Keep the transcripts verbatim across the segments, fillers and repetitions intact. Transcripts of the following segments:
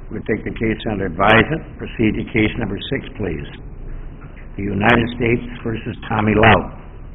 We'll take the case under advisement. Proceed to case number six, please. The United States versus Tommy Love.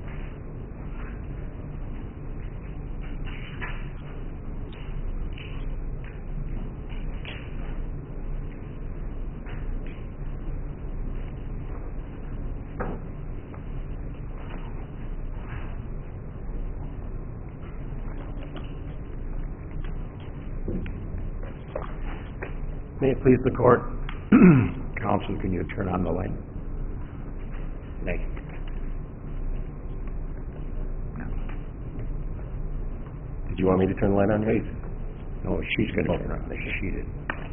May it please the court. Counsel, can you turn on the light? Thank you. Did you want me to turn the light on? Please. No, she's going to turn on. She did.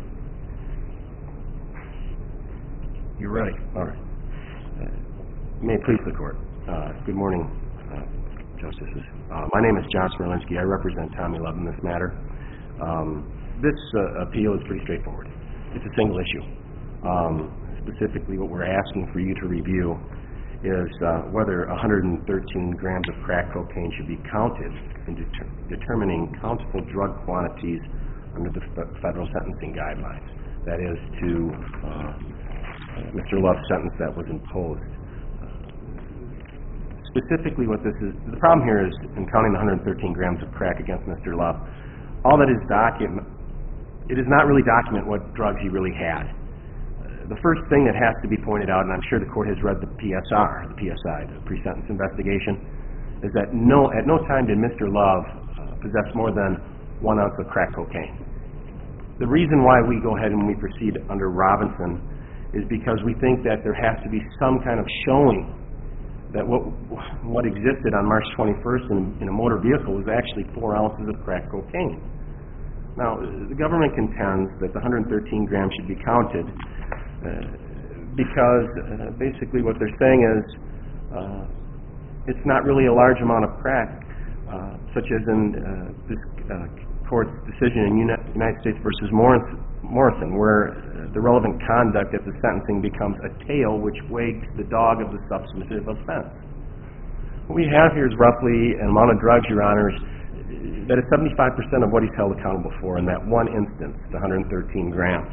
You're ready. All right. Uh, may it please the court. Uh, good morning, uh, Justices. Uh, my name is John Smerlinski. I represent Tommy Love in this matter. Um, this uh, appeal is pretty straightforward. It's a single issue. Um, specifically, what we're asking for you to review is uh, whether one hundred thirteen grams of crack cocaine should be counted in deter determining countable drug quantities under the federal sentencing guidelines. That is to uh, Mister Love's sentence that was imposed. Uh, specifically, what this is, the problem here is in counting the one hundred thirteen grams of crack against Mister Love, all that is document. It does not really document what drugs he really had. Uh, the first thing that has to be pointed out, and I'm sure the court has read the P S R, the P S I, the pre-sentence investigation, is that no, at no time did Mister Love uh, possess more than one ounce of crack cocaine. The reason why we go ahead and we proceed under Robinson is because we think that there has to be some kind of showing that what, what existed on March twenty-first in, in a motor vehicle was actually four ounces of crack cocaine. Now, the government contends that the one hundred thirteen grams should be counted uh, because uh, basically what they're saying is uh, it's not really a large amount of crack, uh, such as in uh, this uh, court's decision in Uni United States versus Morrison, where the relevant conduct at the sentencing becomes a tail which wags the dog of the substantive offense. What we have here is roughly an amount of drugs, Your Honors, that is seventy-five percent of what he's held accountable for in that one instance, the one hundred thirteen grams.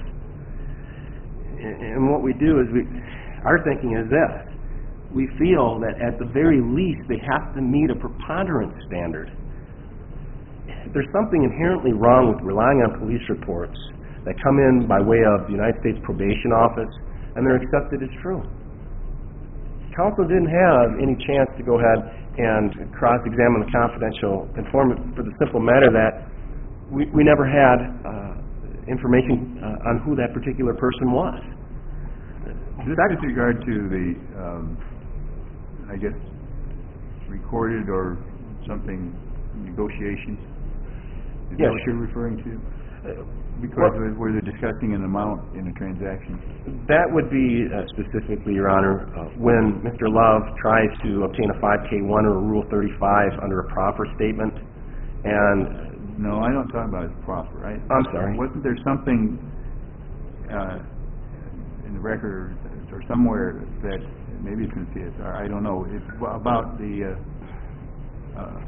And what we do is, we, our thinking is this. We feel that at the very least they have to meet a preponderance standard. There's something inherently wrong with relying on police reports that come in by way of the United States Probation Office, and they're accepted as true. Counsel didn't have any chance to go ahead and cross-examine the confidential informant for the simple matter that we, we never had uh, information uh, on who that particular person was. Is that with regard to the, um, I guess, recorded or something negotiations? Is yes. that what you're referring to? Uh, Because well, where they're discussing an amount in a transaction. That would be uh, specifically, Your Honor, uh, when Mister Love tries to obtain a five K one or a Rule thirty-five under a proffer statement, and uh, no, I don't talk about his proffer. Right? I'm sorry. Wasn't there something uh, in the record or somewhere that maybe it's in the P S R? I don't know. It's about the uh, uh,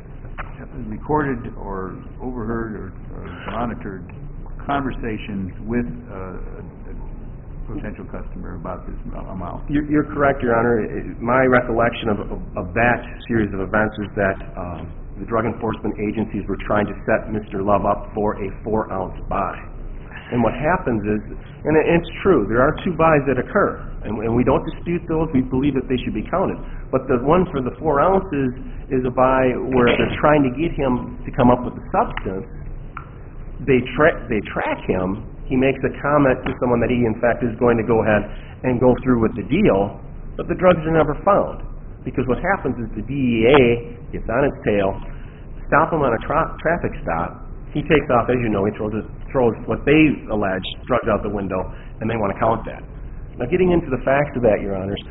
recorded or overheard or, or monitored conversations with uh, a potential customer about this amount. You're, you're correct, Your Honor. My recollection of, of, of that series of events is that um, the drug enforcement agencies were trying to set Mister Love up for a four-ounce buy. And what happens is, and it's true, there are two buys that occur, and, and we don't dispute those. We believe that they should be counted. But the one for the four ounces is a buy where they're trying to get him to come up with the substance. They, tra they track him. He makes a comment to someone that he, in fact, is going to go ahead and go through with the deal, but the drugs are never found. Because what happens is the D E A gets on its tail, stop him on a tra traffic stop. He takes off, as you know, he throws, his, throws what they allege drugs out the window, and they want to count that. Now, getting into the facts of that, Your Honors,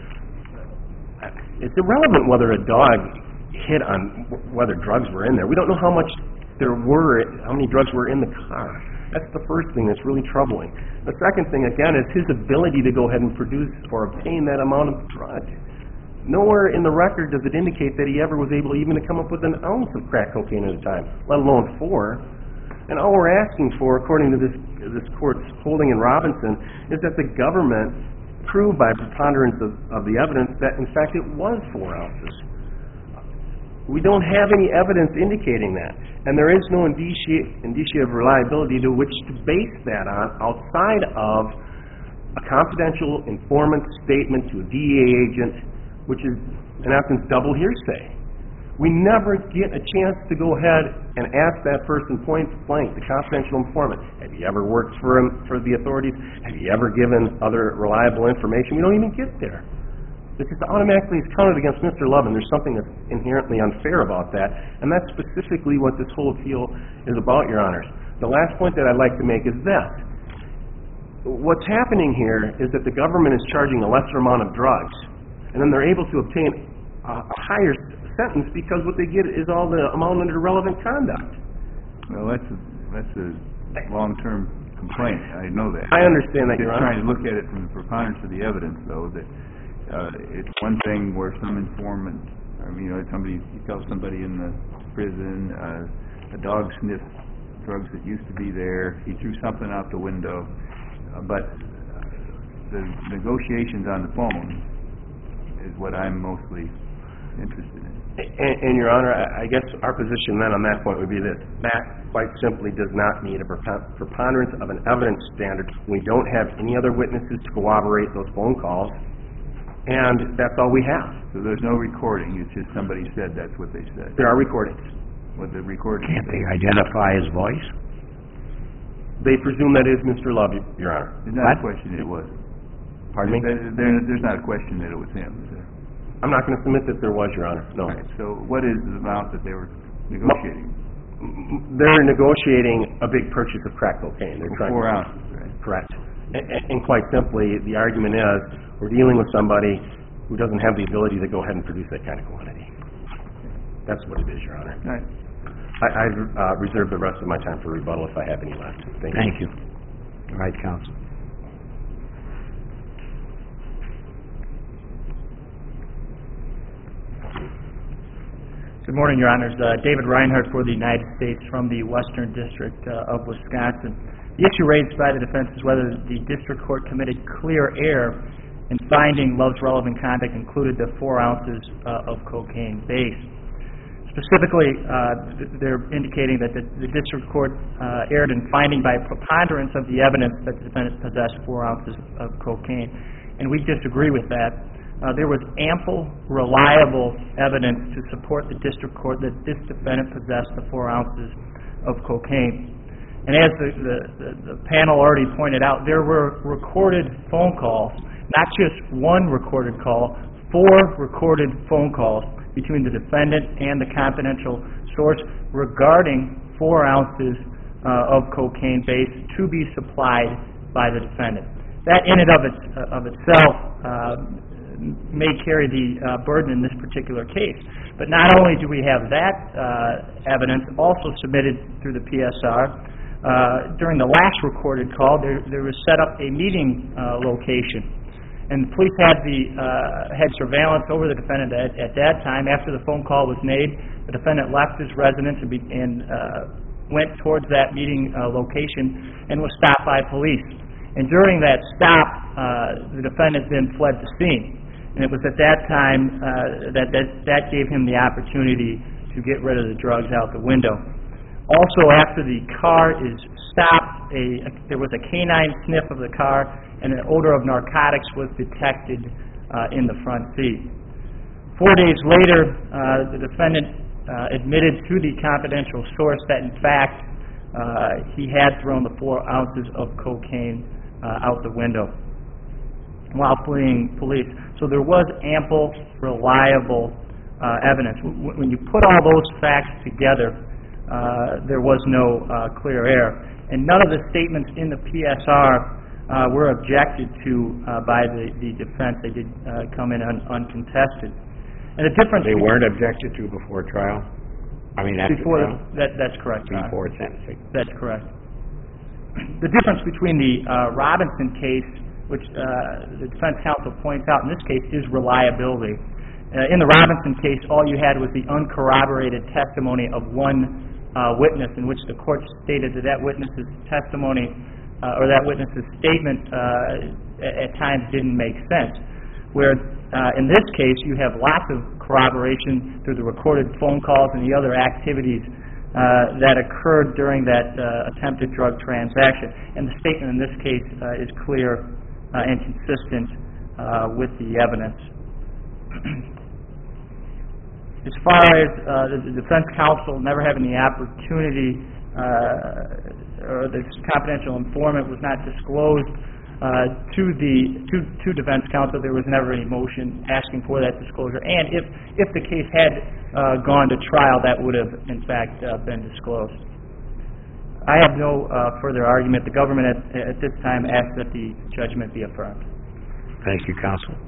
it's irrelevant whether a dog hit on whether drugs were in there. We don't know how much there were, how many drugs were in the car. That's the first thing that's really troubling. The second thing, again, is his ability to go ahead and produce or obtain that amount of drug. Nowhere in the record does it indicate that he ever was able even to come up with an ounce of crack cocaine at a time, let alone four. And all we're asking for, according to this, this court's holding in Robinson, is that the government prove by preponderance of, of the evidence that, in fact, it was four ounces. We don't have any evidence indicating that, and there is no indicia, indicia of reliability to which to base that on outside of a confidential informant statement to a D E A agent, which is, in essence, double hearsay. We never get a chance to go ahead and ask that person point blank, the confidential informant, have you ever worked for him, for the authorities? Have you ever given other reliable information? We don't even get there. This is automatically is counted against Mister Love, and there's something that's inherently unfair about that, and that's specifically what this whole appeal is about, Your Honors. The last point that I'd like to make is this. What's happening here is that the government is charging a lesser amount of drugs, and then they're able to obtain a, a higher sentence because what they get is all the amount under relevant conduct. Well, that's a, that's a long-term complaint. I know that. I understand that, Your Just Honor. trying to look at it from the preponderance of the evidence, though, that uh, it's one thing where some informant, I mean, you know, somebody, you tell somebody in the prison, uh, a dog sniffed drugs that used to be there, he threw something out the window, uh, but the negotiations on the phone is what I'm mostly interested in. And, and Your Honor, I, I guess our position then on that point would be this. That quite simply does not meet a preponderance of an evidence standard. We don't have any other witnesses to corroborate those phone calls, and that's all we have. So there's no recording, it's just somebody said that's what they said. There are recordings. What the recording Can't they identify his voice? They presume that is Mister Love, Your Honor. There's not a What? question it was. Pardon me? There, there, there's not a question that it was him, is there? I'm not going to submit that there was, Your Honor. No. All right, so what is the amount that they were negotiating? They're negotiating a big purchase of crack cocaine. They're trying Four to, ounces, right? Correct. And, and quite simply, the argument is we're dealing with somebody who doesn't have the ability to go ahead and produce that kind of quantity. That's what it is, Your Honor. All right. I, I uh, reserve the rest of my time for rebuttal if I have any left. Thank you. Thank you. All right, counsel. Good morning, Your Honors. Uh, David Reinhardt for the United States from the Western District uh, of Wisconsin. The issue raised by the defense is whether the district court committed clear error in finding Love's relevant conduct included the four ounces uh, of cocaine base. Specifically, uh, they're indicating that the, the district court uh, erred in finding by preponderance of the evidence that the defendant possessed four ounces of cocaine, and we disagree with that. Uh, there was ample, reliable evidence to support the district court that this defendant possessed the four ounces of cocaine. And as the, the, the, the panel already pointed out, there were recorded phone calls, not just one recorded call, four recorded phone calls between the defendant and the confidential source regarding four ounces uh, of cocaine base to be supplied by the defendant. That in and of, it, uh, of itself uh, may carry the uh, burden in this particular case. But not only do we have that uh, evidence also submitted through the P S R, uh, during the last recorded call, there, there was set up a meeting uh, location. And the police had the uh, had surveillance over the defendant at, at that time. After the phone call was made, the defendant left his residence and, be, and uh, went towards that meeting uh, location and was stopped by police. And during that stop, uh, the defendant then fled the scene. And it was at that time uh, that, that that gave him the opportunity to get rid of the drugs out the window. Also, after the car is stopped, a, a, there was a canine sniff of the car, and an odor of narcotics was detected uh, in the front seat. Four days later, uh, the defendant uh, admitted to the confidential source that, in fact, uh, he had thrown the four ounces of cocaine uh, out the window while fleeing police. So there was ample, reliable uh, evidence. W- when you put all those facts together, uh, there was no uh, clear error. And none of the statements in the P S R uh, were objected to uh, by the, the defense. They did uh, come in un- uncontested. And the difference... They weren't objected to before trial? I mean, after before trial? That, that's correct, Your Honor. Before sentencing? That's correct. The difference between the uh, Robinson case, which uh, the defense counsel points out in this case, is reliability. Uh, in the Robinson case, all you had was the uncorroborated testimony of one uh, witness in which the court stated that that witness's testimony uh, or that witness's statement uh, at times didn't make sense. Where uh, in this case you have lots of corroboration through the recorded phone calls and the other activities uh, that occurred during that uh, attempted drug transaction. And the statement in this case uh, is clear uh, and consistent uh, with the evidence. As far as uh, the, the defense counsel never having the opportunity uh, or the confidential informant was not disclosed Uh, to the to, to defense counsel, there was never any motion asking for that disclosure. And if if the case had uh, gone to trial, that would have in fact uh, been disclosed. I have no uh, further argument. The government at, at this time asks that the judgment be affirmed. Thank you, counsel.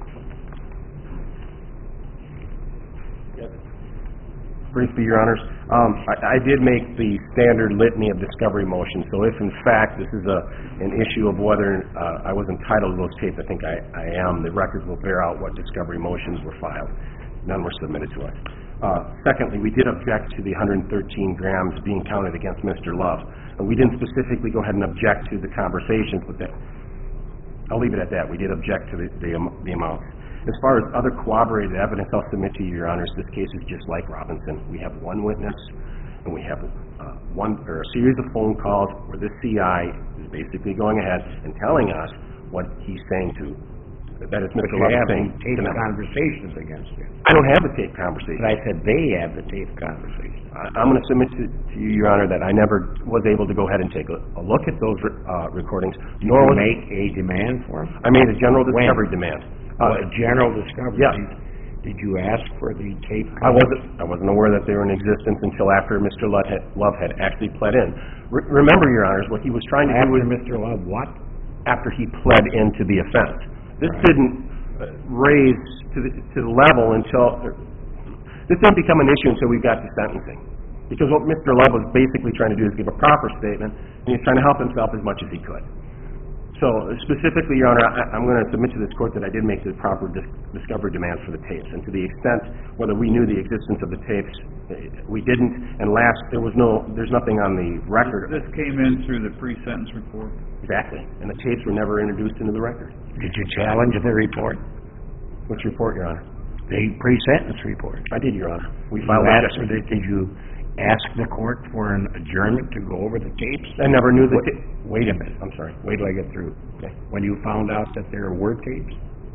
Briefly, Your Honors, um, I, I did make the standard litany of discovery motions, so if in fact this is a, an issue of whether uh, I was entitled to those tapes, I think I, I am. The record will bear out what discovery motions were filed. None were submitted to us. Uh, secondly, we did object to the one hundred thirteen grams being counted against Mister Love. And we didn't specifically go ahead and object to the conversations with that. I'll leave it at that. We did object to the, the, the amount. As far as other corroborated evidence, I'll submit to you, Your Honors, this case is just like Robinson. We have one witness, and we have uh, one or a series of phone calls where this C I is basically going ahead and telling us what he's saying to, that is Mister But you Love have saying the tape to them. conversations against him. I don't have the tape conversation. But I said they have the tape conversations. I- I'm going to submit to, to you, Your Honor, that I never was able to go ahead and take a, a look at those uh, recordings. Did Nor you was make a demand for him? I made a general When? discovery demand. Uh, Uh, a general discovery? yes. Did you ask for the tape? I wasn't, I wasn't aware that they were in existence until after Mister Love had, Love had actually pled in. Re- remember, Your Honors, what he was trying to do After was, Mister Love what? after he pled into the offense. This Right. didn't uh, raise to the, to the level until, er, this didn't become an issue until we got to sentencing. Because what Mister Love was basically trying to do is give a proper statement, and he was trying to help himself as much as he could. So specifically, Your Honor, I, I'm going to submit to this court that I did make the proper dis- discovery demands for the tapes. And to the extent whether we knew the existence of the tapes, eh, we didn't. And last, there was no, there's nothing on the record. This came in through the pre-sentence report. Exactly. And the tapes were never introduced into the record. Did you challenge the report? Which report, Your Honor? The pre-sentence report. I did, Your Honor. We You filed that. asked for the, did you ask the court for an adjournment to go over the tapes? I never knew the Wait, ta- wait a minute. I'm sorry. Wait till I get through. Okay. When you found out that there were tapes?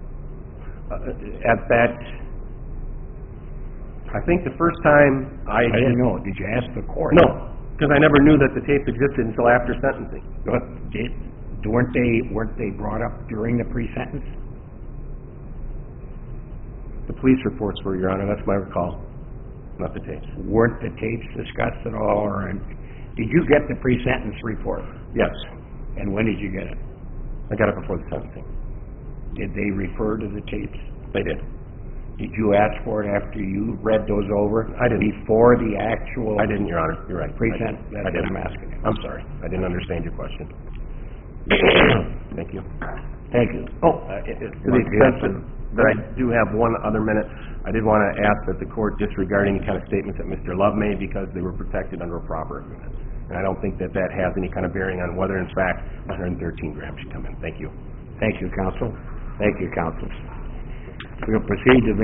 Uh, at that, I think the first time I... I didn't know. Did you ask the court? No, because I never knew that the tapes existed until after sentencing. But did, weren't they, weren't they brought up during the pre-sentence? The police reports were, Your Honor, that's my recall, not the tapes. Weren't the tapes discussed at all, or, in- did you get the pre-sentence report? Yes, And when did you get it? I got it before the sentencing. Did they refer to the tapes? They did. Did you ask for it after you read those over? I didn't. Before the actual... I didn't, Your Honor, you're right. Pre-sent, I that's what didn't. I'm asking you. I'm sorry, I didn't understand your question. Thank you. Thank you. Oh, uh, it- it- to the Want to get extent that that I do have one other minute, I did want to ask that the court disregard any kind of statements that Mister Love made because they were protected under a proper agreement. And I don't think that that has any kind of bearing on whether, in fact, one hundred thirteen grams should come in. Thank you. Thank you, counsel. Thank you, counsel. We'll proceed to the